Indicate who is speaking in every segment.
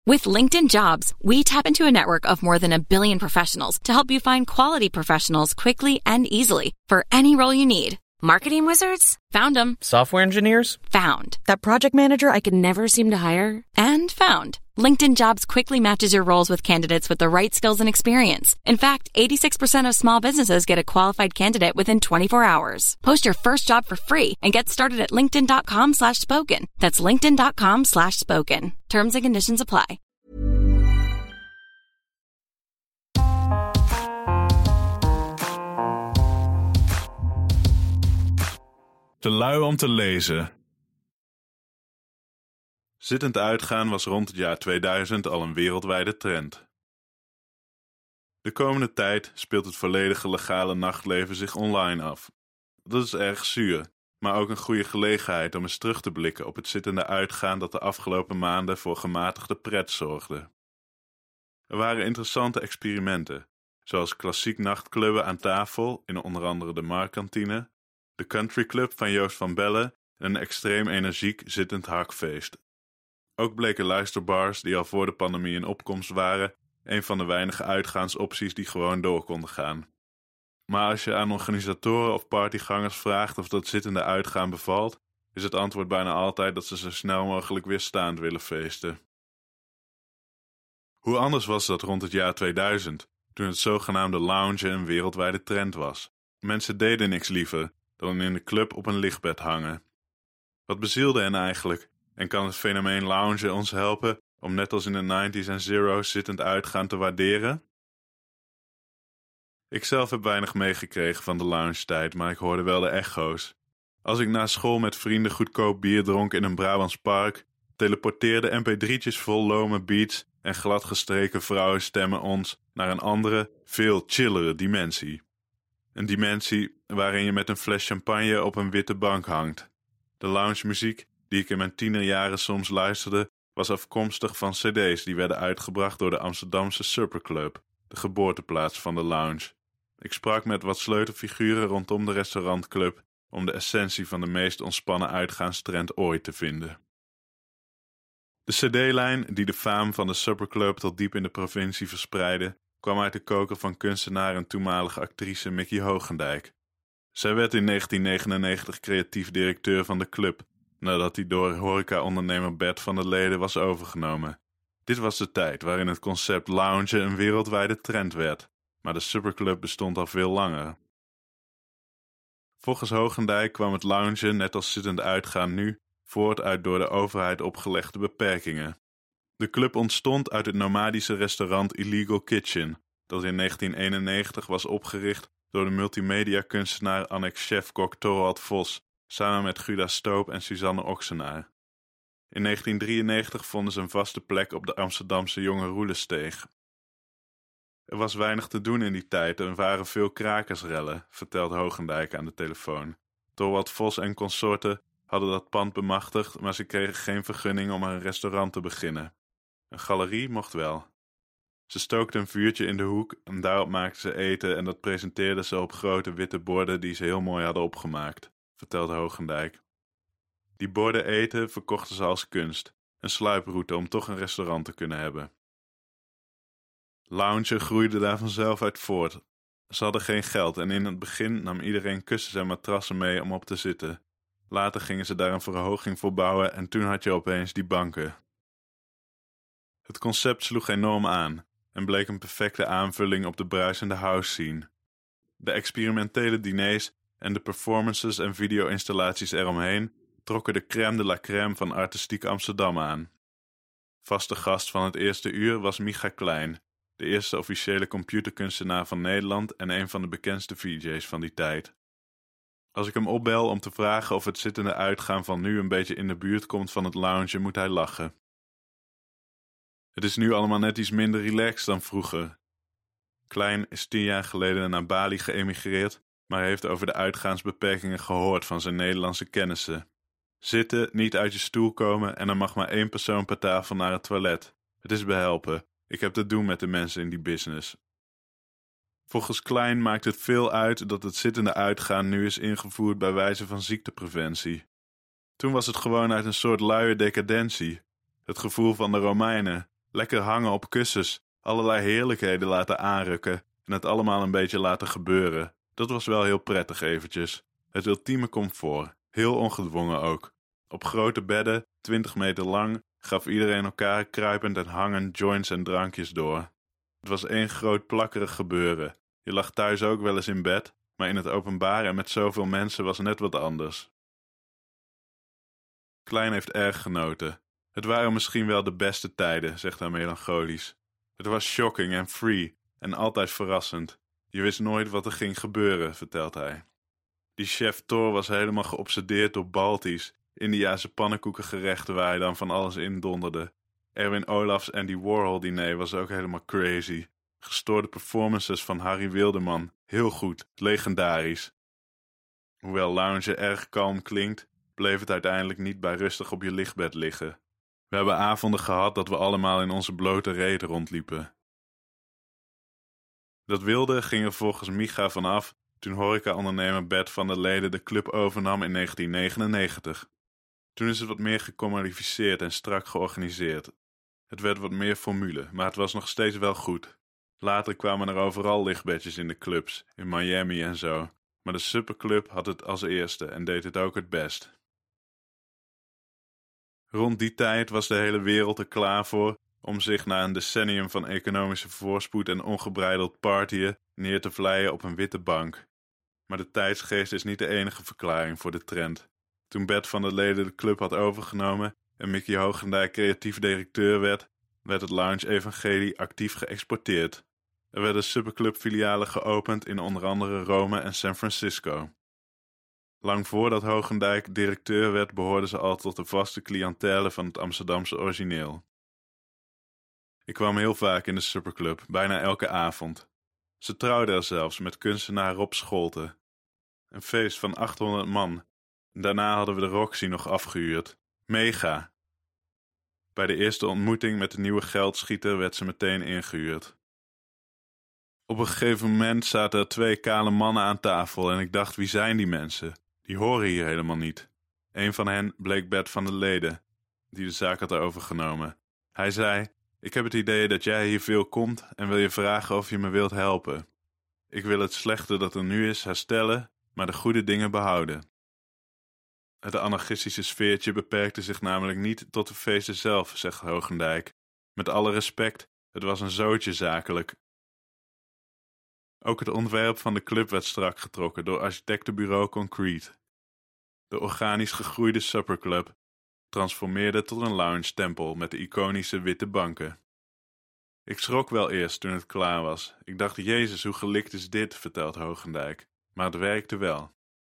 Speaker 1: With LinkedIn Jobs, we tap into a network of more than 1 billion professionals to help you find quality professionals quickly and easily for any role you need. Marketing wizards? Found them.
Speaker 2: Software engineers?
Speaker 1: Found. That project manager I could never seem to hire? And found. LinkedIn Jobs quickly matches your roles with candidates with the right skills and experience. In fact, 86% of small businesses get a qualified candidate within 24 hours. Post your first job for free and get started at linkedin.com/spoken. That's linkedin.com/spoken. Terms and conditions apply.
Speaker 3: Te lui om te lezen. Zittend uitgaan was rond het jaar 2000 al een wereldwijde trend. De komende tijd speelt het volledige legale nachtleven zich online af. Dat is erg zuur, maar ook een goede gelegenheid om eens terug te blikken op het zittende uitgaan dat de afgelopen maanden voor gematigde pret zorgde. Er waren interessante experimenten, zoals klassiek nachtclubben aan tafel in onder andere de Marktkantine, de Country Club van Joost van Bellen en een extreem energiek zittend hakfeest. Ook bleken luisterbars die al voor de pandemie in opkomst waren, een van de weinige uitgaansopties die gewoon door konden gaan. Maar als je aan organisatoren of partygangers vraagt of dat zittende uitgaan bevalt, is het antwoord bijna altijd dat ze zo snel mogelijk weer staand willen feesten. Hoe anders was dat rond het jaar 2000, toen het zogenaamde loungen een wereldwijde trend was. Mensen deden niks liever dan in de club op een lichtbed hangen. Wat bezielde hen eigenlijk? En kan het fenomeen loungen ons helpen om net als in de 90s en zero's zittend uitgaan te waarderen? Ik zelf heb weinig meegekregen van de loungetijd, maar ik hoorde wel de echo's. Als ik na school met vrienden goedkoop bier dronk in een Brabants park, teleporteerden mp3'tjes vol lome beats en gladgestreken vrouwenstemmen ons naar een andere, veel chillere dimensie. Een dimensie waarin je met een fles champagne op een witte bank hangt. De loungemuziek die ik in mijn tienerjaren soms luisterde, was afkomstig van cd's die werden uitgebracht door de Amsterdamse Superclub, de geboorteplaats van de lounge. Ik sprak met wat sleutelfiguren rondom de restaurantclub om de essentie van de meest ontspannen uitgaanstrend ooit te vinden. De cd-lijn, die de faam van de Superclub tot diep in de provincie verspreidde, kwam uit de koker van kunstenaar en toenmalige actrice Mickey Hoogendijk. Zij werd in 1999 creatief directeur van de club, nadat hij door horeca-ondernemer Bert van der Leden was overgenomen. Dit was de tijd waarin het concept loungen een wereldwijde trend werd, maar de Superclub bestond al veel langer. Volgens Hoogendijk kwam het loungen, net als zittend uitgaan nu, voort uit door de overheid opgelegde beperkingen. De club ontstond uit het nomadische restaurant Illegal Kitchen, dat in 1991 was opgericht door de multimedia-kunstenaar annex-chef-kok Torwald Vos, samen met Guda Stoop en Suzanne Oxenaar. In 1993 vonden ze een vaste plek op de Amsterdamse Jonge Roelesteeg. Er was weinig te doen in die tijd en waren veel krakersrellen, vertelt Hoogendijk aan de telefoon. Torwald Vos en consorten hadden dat pand bemachtigd, maar ze kregen geen vergunning om een restaurant te beginnen. Een galerie mocht wel. Ze stookten een vuurtje in de hoek en daarop maakten ze eten en dat presenteerden ze op grote witte borden die ze heel mooi hadden opgemaakt, vertelt Hoogendijk. Die borden eten verkochten ze als kunst, een sluiproute om toch een restaurant te kunnen hebben. Loungen groeide daar vanzelf uit voort. Ze hadden geen geld en in het begin nam iedereen kussens en matrassen mee om op te zitten. Later gingen ze daar een verhoging voor bouwen en toen had je opeens die banken. Het concept sloeg enorm aan en bleek een perfecte aanvulling op de bruisende house scene. De experimentele diners en de performances en video-installaties eromheen trokken de crème de la crème van artistiek Amsterdam aan. Vaste gast van het eerste uur was Micha Klein, de eerste officiële computerkunstenaar van Nederland en een van de bekendste VJ's van die tijd. Als ik hem opbel om te vragen of het zittende uitgaan van nu een beetje in de buurt komt van het loungen, moet hij lachen. Het is nu allemaal net iets minder relaxed dan vroeger. Klein is 10 jaar geleden naar Bali geëmigreerd, maar heeft over de uitgaansbeperkingen gehoord van zijn Nederlandse kennissen. Zitten, niet uit je stoel komen en er mag maar 1 persoon per tafel naar het toilet. Het is behelpen. Ik heb te doen met de mensen in die business. Volgens Klein maakt het veel uit dat het zittende uitgaan nu is ingevoerd bij wijze van ziektepreventie. Toen was het gewoon uit een soort luie decadentie. Het gevoel van de Romeinen. Lekker hangen op kussens, allerlei heerlijkheden laten aanrukken en het allemaal een beetje laten gebeuren. Dat was wel heel prettig eventjes. Het ultieme comfort, heel ongedwongen ook. Op grote bedden, 20 meter lang, gaf iedereen elkaar kruipend en hangend joints en drankjes door. Het was één groot plakkerig gebeuren. Je lag thuis ook wel eens in bed, maar in het openbaar en met zoveel mensen was net wat anders. Klein heeft erg genoten. Het waren misschien wel de beste tijden, zegt hij melancholisch. Het was shocking en free en altijd verrassend. Je wist nooit wat er ging gebeuren, vertelt hij. Die chef Thor was helemaal geobsedeerd door Baltisch, Indiase pannenkoekengerechten waar hij dan van alles in donderde. Erwin Olafs Andy Warhol diner was ook helemaal crazy. Gestoorde performances van Harry Wilderman, heel goed, legendarisch. Hoewel loungen erg kalm klinkt, bleef het uiteindelijk niet bij rustig op je lichtbed liggen. We hebben avonden gehad dat we allemaal in onze blote reet rondliepen. Dat wilde ging er volgens Micha vanaf toen horecaondernemer Bert van der Leden de club overnam in 1999. Toen is het wat meer gecommodificeerd en strak georganiseerd. Het werd wat meer formule, maar het was nog steeds wel goed. Later kwamen er overal lichtbedjes in de clubs, in Miami en zo. Maar de Superclub had het als eerste en deed het ook het best. Rond die tijd was de hele wereld er klaar voor om zich na een decennium van economische voorspoed en ongebreideld partyen neer te vlijen op een witte bank. Maar de tijdsgeest is niet de enige verklaring voor de trend. Toen Bert van der Leden de club had overgenomen en Mickey Hoogendijk creatief directeur werd het lounge-evangelie actief geëxporteerd. Er werden Superclub-filialen geopend in onder andere Rome en San Francisco. Lang voordat Hoogendijk directeur werd, behoorden ze al tot de vaste cliëntele van het Amsterdamse origineel. Ik kwam heel vaak in de Superclub, bijna elke avond. Ze trouwden er zelfs met kunstenaar Rob Scholte. Een feest van 800 man. Daarna hadden we de Roxy nog afgehuurd. Mega! Bij de eerste ontmoeting met de nieuwe geldschieter werd ze meteen ingehuurd. Op een gegeven moment zaten er 2 kale mannen aan tafel en ik dacht, wie zijn die mensen? Die horen hier helemaal niet. Een van hen bleek Bert van der Leden, die de zaak had overgenomen. Hij zei, ik heb het idee dat jij hier veel komt en wil je vragen of je me wilt helpen. Ik wil het slechte dat er nu is herstellen, maar de goede dingen behouden. Het anarchistische sfeertje beperkte zich namelijk niet tot de feesten zelf, zegt Hoogendijk. Met alle respect, het was een zootje zakelijk. Ook het ontwerp van de club werd strak getrokken door architectenbureau Concrete. De organisch gegroeide Superclub transformeerde tot een lounge-tempel met de iconische witte banken. Ik schrok wel eerst toen het klaar was. Ik dacht, Jezus, hoe gelikt is dit, vertelt Hoogendijk. Maar het werkte wel.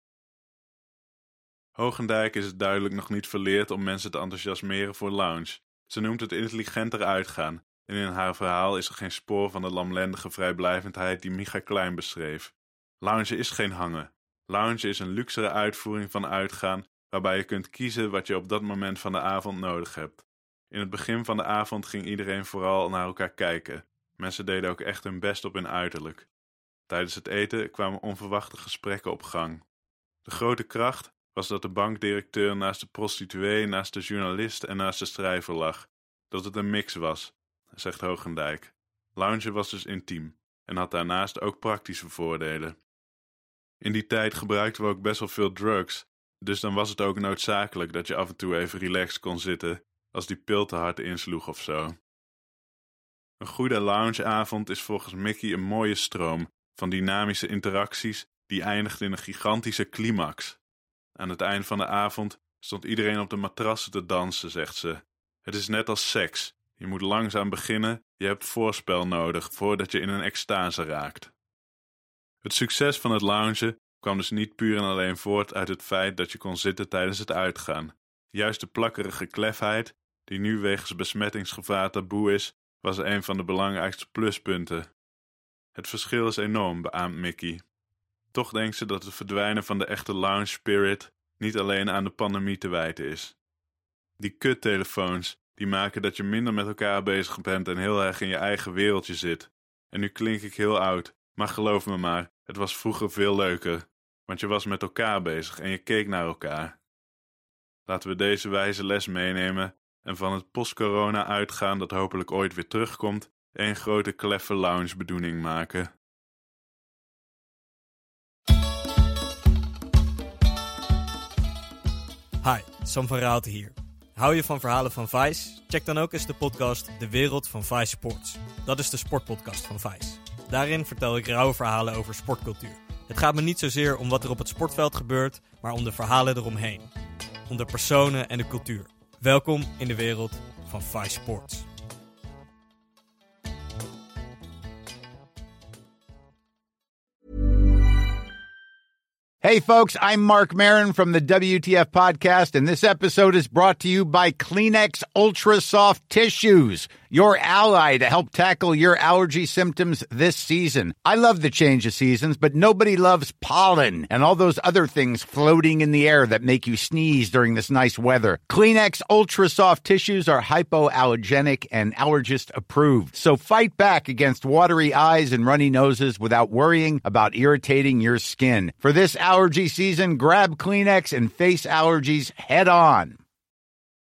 Speaker 3: Hoogendijk is het duidelijk nog niet verleerd om mensen te enthousiasmeren voor lounge. Ze noemt het intelligenter uitgaan. En in haar verhaal is er geen spoor van de lamlendige vrijblijvendheid die Micha Klein beschreef. Lounge is geen hangen. Lounge is een luxere uitvoering van uitgaan, waarbij je kunt kiezen wat je op dat moment van de avond nodig hebt. In het begin van de avond ging iedereen vooral naar elkaar kijken. Mensen deden ook echt hun best op hun uiterlijk. Tijdens het eten kwamen onverwachte gesprekken op gang. De grote kracht was dat de bankdirecteur naast de prostituee, naast de journalist en naast de schrijver lag. Dat het een mix was, zegt Hoogendijk. Loungen was dus intiem en had daarnaast ook praktische voordelen. In die tijd gebruikten we ook best wel veel drugs, dus dan was het ook noodzakelijk dat je af en toe even relaxed kon zitten als die pil te hard insloeg of zo. Een goede loungeavond is volgens Mickey een mooie stroom van dynamische interacties die eindigt in een gigantische climax. Aan het eind van de avond stond iedereen op de matrassen te dansen, zegt ze. Het is net als seks. Je moet langzaam beginnen, je hebt voorspel nodig voordat je in een extase raakt. Het succes van het loungen kwam dus niet puur en alleen voort uit het feit dat je kon zitten tijdens het uitgaan. Juist de plakkerige klefheid, die nu wegens besmettingsgevaar taboe is, was een van de belangrijkste pluspunten. Het verschil is enorm, beaamt Mickey. Toch denkt ze dat het verdwijnen van de echte lounge spirit niet alleen aan de pandemie te wijten is. Die kuttelefoons, die maken dat je minder met elkaar bezig bent en heel erg in je eigen wereldje zit. En nu klink ik heel oud, maar geloof me maar, het was vroeger veel leuker, want je was met elkaar bezig en je keek naar elkaar. Laten we deze wijze les meenemen en van het post-corona uitgaan dat hopelijk ooit weer terugkomt, één grote kleffe lounge-bedoeling maken.
Speaker 2: Hi, Sam van Raalte hier. Hou je van verhalen van Vice? Check dan ook eens de podcast De Wereld van Vice Sports. Dat is de sportpodcast van Vice. Daarin vertel ik rauwe verhalen over sportcultuur. Het gaat me niet zozeer om wat er op het sportveld gebeurt, maar om de verhalen eromheen. Om de personen en de cultuur. Welkom in de wereld van Vice Sports.
Speaker 4: Hey folks, I'm Mark Maron from the WTF Podcast, and this episode is brought to you by Kleenex Ultra Soft Tissues, your ally to help tackle your allergy symptoms this season. I love the change of seasons, but nobody loves pollen and all those other things floating in the air that make you sneeze during this nice weather. Kleenex Ultra Soft Tissues are hypoallergenic and allergist approved, so fight back against watery eyes and runny noses without worrying about irritating your skin. For this allergy season, grab Kleenex and face allergies head on.